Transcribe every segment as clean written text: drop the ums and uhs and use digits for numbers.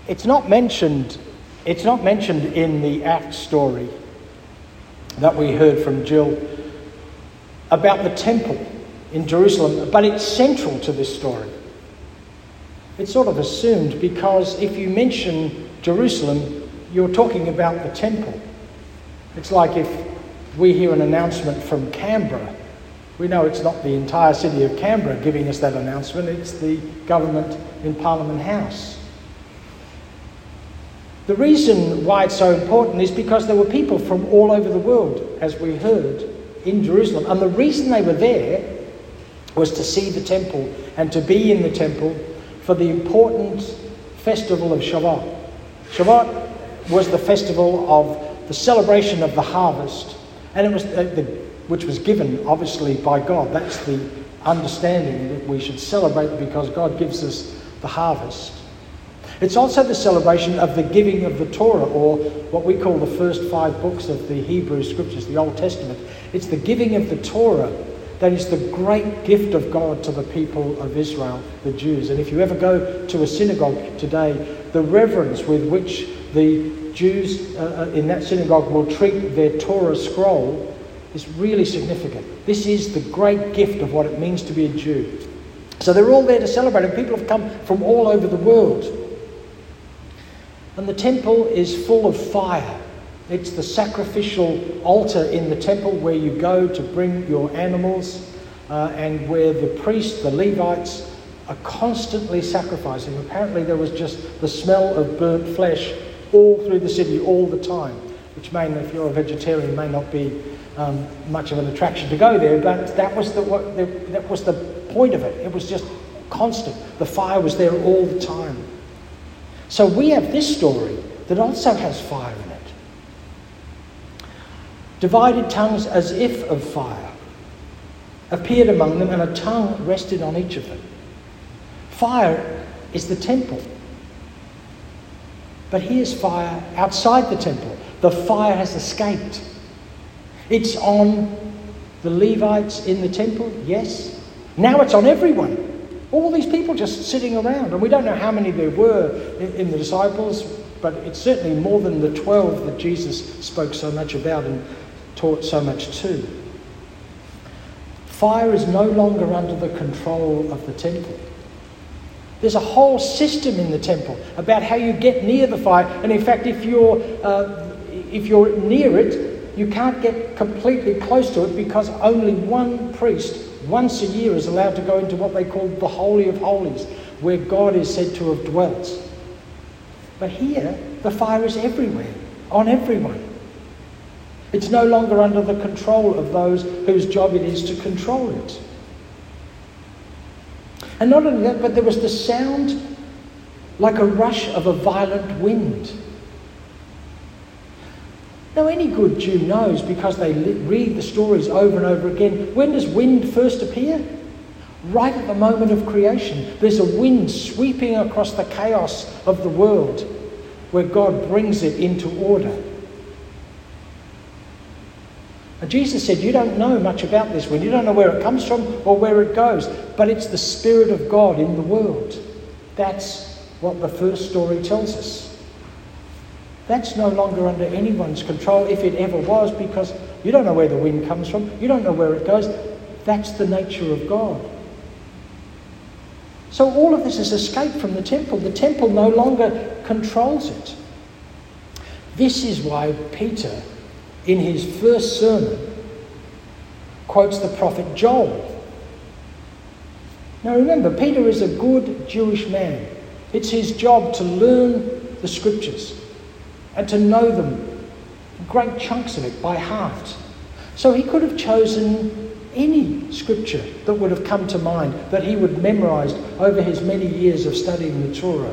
It's not mentioned in the Acts story that we heard from Jill about the temple in Jerusalem, but it's central to this story. It's sort of assumed because if you mention Jerusalem, you're talking about the temple. It's like if we hear an announcement from Canberra, we know it's not the entire city of Canberra giving us that announcement, it's the government in Parliament House. The reason why it's so important is because there were people from all over the world, as we heard, in Jerusalem. And the reason they were there was to see the temple and to be in the temple for the important festival of Shavuot. Shavuot was the festival of the celebration of the harvest, and it was which was given, obviously, by God. That's the understanding that we should celebrate because God gives us the harvest. It's also the celebration of the giving of the Torah, or what we call the first 5 books of the Hebrew Scriptures, the Old Testament. It's the giving of the Torah that is the great gift of God to the people of Israel, the Jews. And if you ever go to a synagogue today, the reverence with which the Jews in that synagogue will treat their Torah scroll is really significant. This is the great gift of what it means to be a Jew. So they're all there to celebrate, and people have come from all over the world. And the temple is full of fire. It's the sacrificial altar in the temple where you go to bring your animals and where the priests, the Levites, are constantly sacrificing. Apparently there was just the smell of burnt flesh all through the city all the time, which may, if you're a vegetarian, may not be much of an attraction to go there, but that was the point of it. It was just constant. The fire was there all the time. So we have this story that also has fire in it. Divided tongues as if of fire appeared among them, and a tongue rested on each of them. Fire is the temple. But here's fire outside the temple. The fire has escaped. It's on the Levites in the temple, yes. Now it's on everyone. All these people just sitting around. And we don't know how many there were in the disciples, but it's certainly more than the 12 that Jesus spoke so much about and taught so much to. Fire is no longer under the control of the temple. There's a whole system in the temple about how you get near the fire. And in fact, if you're near it, you can't get completely close to it because only one priest once a year is allowed to go into what they call the Holy of Holies, where God is said to have dwelt. But here, the fire is everywhere, on everyone. It's no longer under the control of those whose job it is to control it. And not only that, but there was the sound like a rush of a violent wind. Now, any good Jew knows, because they read the stories over and over again, when does wind first appear? Right at the moment of creation. There's a wind sweeping across the chaos of the world where God brings it into order. And Jesus said, you don't know much about this wind. You don't know where it comes from or where it goes. But it's the Spirit of God in the world. That's what the first story tells us. That's no longer under anyone's control, if it ever was, because you don't know where the wind comes from. You don't know where it goes. That's the nature of God. So all of this has escaped from the temple. The temple no longer controls it. This is why Peter, in his first sermon, quotes the prophet Joel. Now remember, Peter is a good Jewish man. It's his job to learn the scriptures and to know them, great chunks of it, by heart. So he could have chosen any scripture that would have come to mind that he would memorize over his many years of studying the Torah.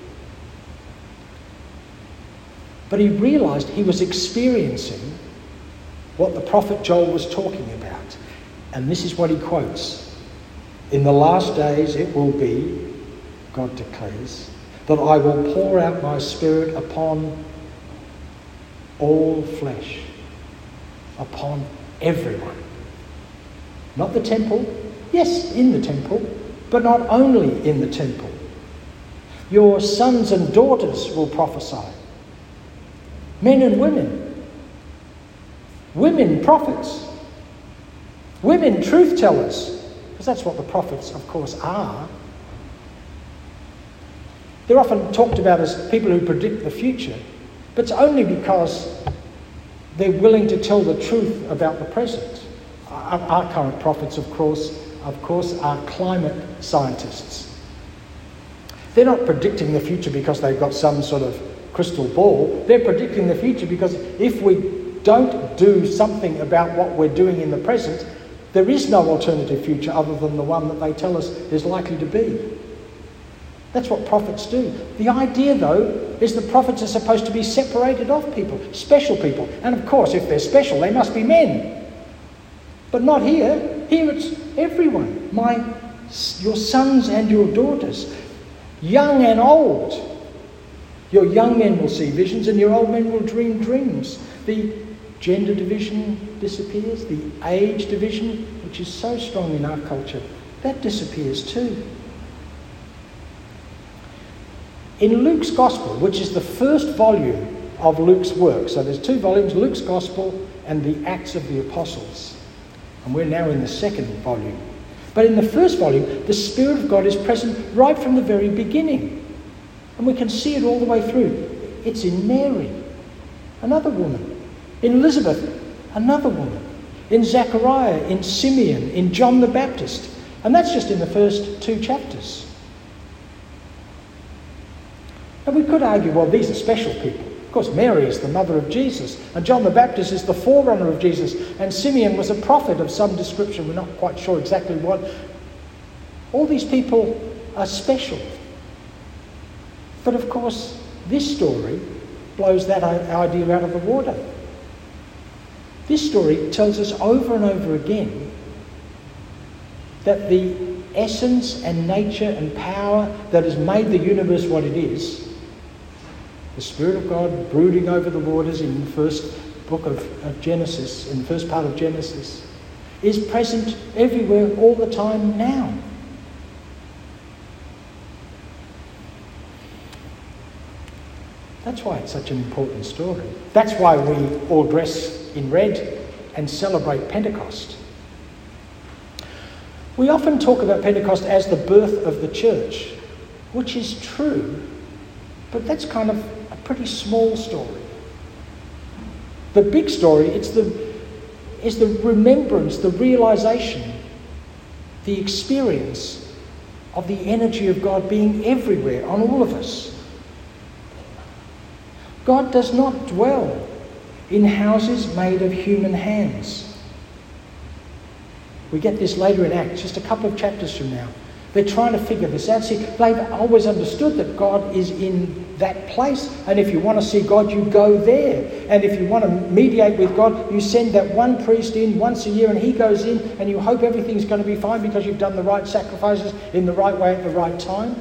But he realized he was experiencing what the prophet Joel was talking about. And this is what he quotes. In the last days it will be, God declares, that I will pour out my Spirit upon all flesh, upon everyone. Not the temple, yes, in the temple, but not only in the temple. Your sons and daughters will prophesy. Men and women. Women prophets. Women truth tellers. Because that's what the prophets, of course, are. They're often talked about as people who predict the future, but it's only because they're willing to tell the truth about the present. Our current prophets, of course, are climate scientists. They're not predicting the future because they've got some sort of crystal ball. They're predicting the future because if we don't do something about what we're doing in the present, there is no alternative future other than the one that they tell us is likely to be. That's what prophets do. The idea, though, is that prophets are supposed to be separated off people, special people. And of course, if they're special, they must be men. But not here. Here it's everyone. Your sons and your daughters, young and old. Your young men will see visions and your old men will dream dreams. The gender division disappears. The age division, which is so strong in our culture, that disappears too. In Luke's Gospel, which is the first volume of Luke's work, so there's 2 volumes, Luke's Gospel and the Acts of the Apostles. And we're now in the 2nd volume. But in the first volume, the Spirit of God is present right from the very beginning. And we can see it all the way through. It's in Mary, another woman. In Elizabeth, another woman. In Zechariah, in Simeon, in John the Baptist. And that's just in the first 2 chapters. And we could argue, well, these are special people. Of course, Mary is the mother of Jesus, and John the Baptist is the forerunner of Jesus, and Simeon was a prophet of some description. We're not quite sure exactly what. All these people are special. But of course, this story blows that idea out of the water. This story tells us over and over again that the essence and nature and power that has made the universe what it is, the Spirit of God brooding over the waters in the first book of Genesis, in the first part of Genesis, is present everywhere all the time now. That's why it's such an important story. That's why we all dress in red and celebrate Pentecost. We often talk about Pentecost as the birth of the church, which is true, but that's kind of a pretty small story. The big story is the remembrance, the realization, the experience of the energy of God being everywhere on all of us. God does not dwell in houses made of human hands. We get this later in Acts, just a couple of chapters from now. They're trying to figure this out. See, they've always understood that God is in that place, and if you want to see God, you go there. And if you want to mediate with God, you send that one priest in once a year, and he goes in, and you hope everything's going to be fine because you've done the right sacrifices in the right way at the right time.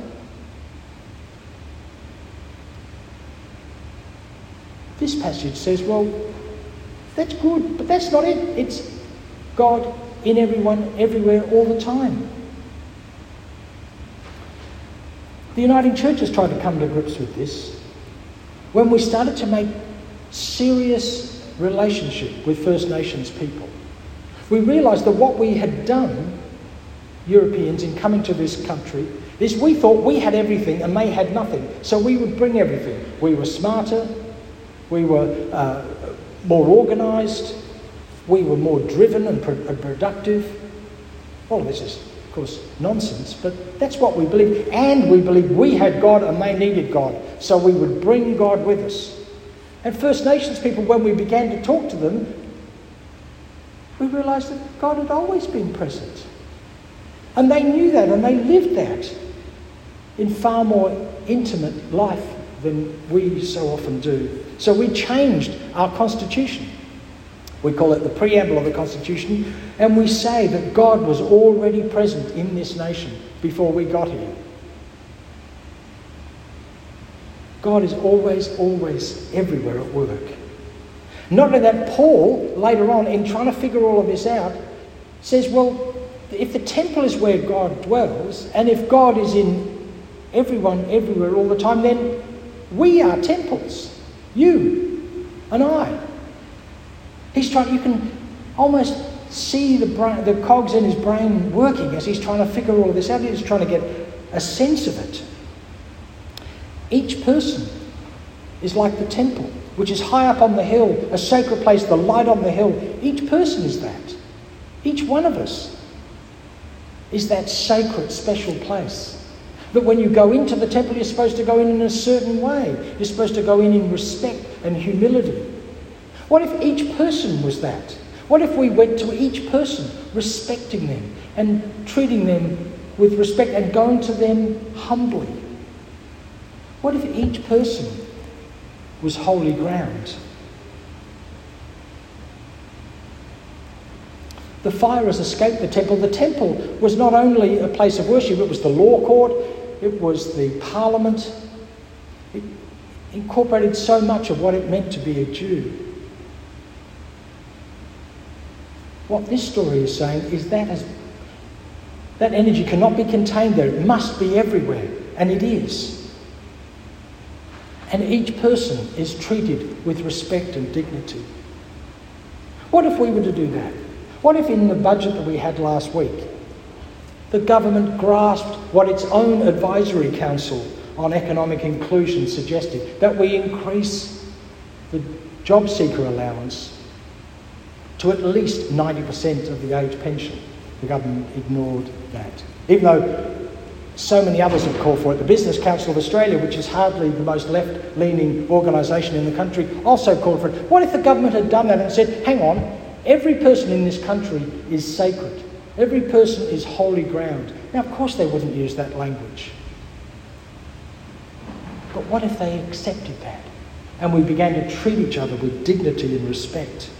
This passage says, well, that's good, but that's not it. It's God in everyone, everywhere, all the time. The Uniting Church has tried to come to grips with this. When we started to make serious relationship with First Nations people, we realised that what we had done, Europeans, in coming to this country, is we thought we had everything and they had nothing. So we would bring everything. We were smarter, we were more organised, we were more driven and productive. All of this is, of course, nonsense, but that's what we believed. And we believed we had God and they needed God. So we would bring God with us. And First Nations people, when we began to talk to them, we realised that God had always been present. And they knew that and they lived that in far more intimate life than we so often do. So we changed our constitution. We call it the preamble of the Constitution, and we say that God was already present in this nation before we got here. God is always, always everywhere at work. Not only that, Paul, later on, in trying to figure all of this out, says, well, if the temple is where God dwells, and if God is in everyone, everywhere, all the time, then we are temples. You and I. He's trying, you can almost see the cogs in his brain working as he's trying to figure all this out. He's trying to get a sense of it. Each person is like the temple, which is high up on the hill, a sacred place, the light on the hill. Each person is that. Each one of us is that sacred, special place. That when you go into the temple, you're supposed to go in a certain way. You're supposed to go in respect and humility. What if each person was that? What if we went to each person respecting them and treating them with respect and going to them humbly? What if each person was holy ground? The fire has escaped the temple. The temple was not only a place of worship, it was the law court, it was the parliament. It incorporated so much of what it meant to be a Jew. What this story is saying is that energy cannot be contained there. It must be everywhere, and it is. And each person is treated with respect and dignity. What if we were to do that? What if in the budget that we had last week, the government grasped what its own advisory council on economic inclusion suggested, that we increase the job seeker allowance to at least 90% of the age pension? The government ignored that. Even though so many others have called for it. The Business Council of Australia, which is hardly the most left-leaning organisation in the country, also called for it. What if the government had done that and said, hang on, every person in this country is sacred. Every person is holy ground. Now, of course they wouldn't use that language. But what if they accepted that and we began to treat each other with dignity and respect?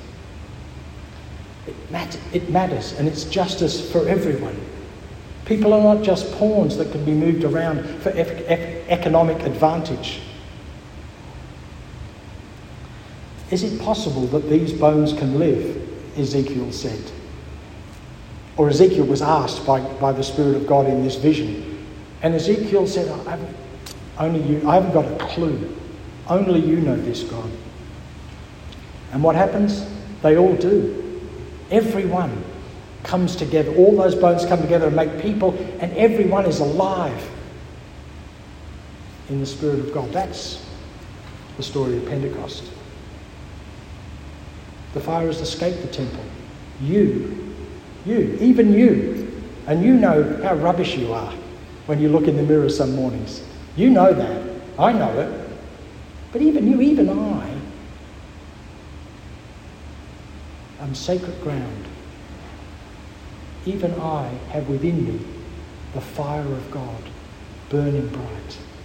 It matters, and it's justice for everyone. People are not just pawns that can be moved around for economic advantage. Is it possible that these bones can live? Ezekiel said. Or Ezekiel was asked by the Spirit of God in this vision. And Ezekiel said, I haven't got a clue. Only you know this, God. And what happens? They all do. Everyone comes together. All those bones come together and make people, and everyone is alive in the Spirit of God. That's the story of Pentecost. The fire has escaped the temple. Even you. And you know how rubbish you are when you look in the mirror some mornings. You know that. I know it. But even you, even I, am sacred ground. Even I have within me the fire of God burning bright.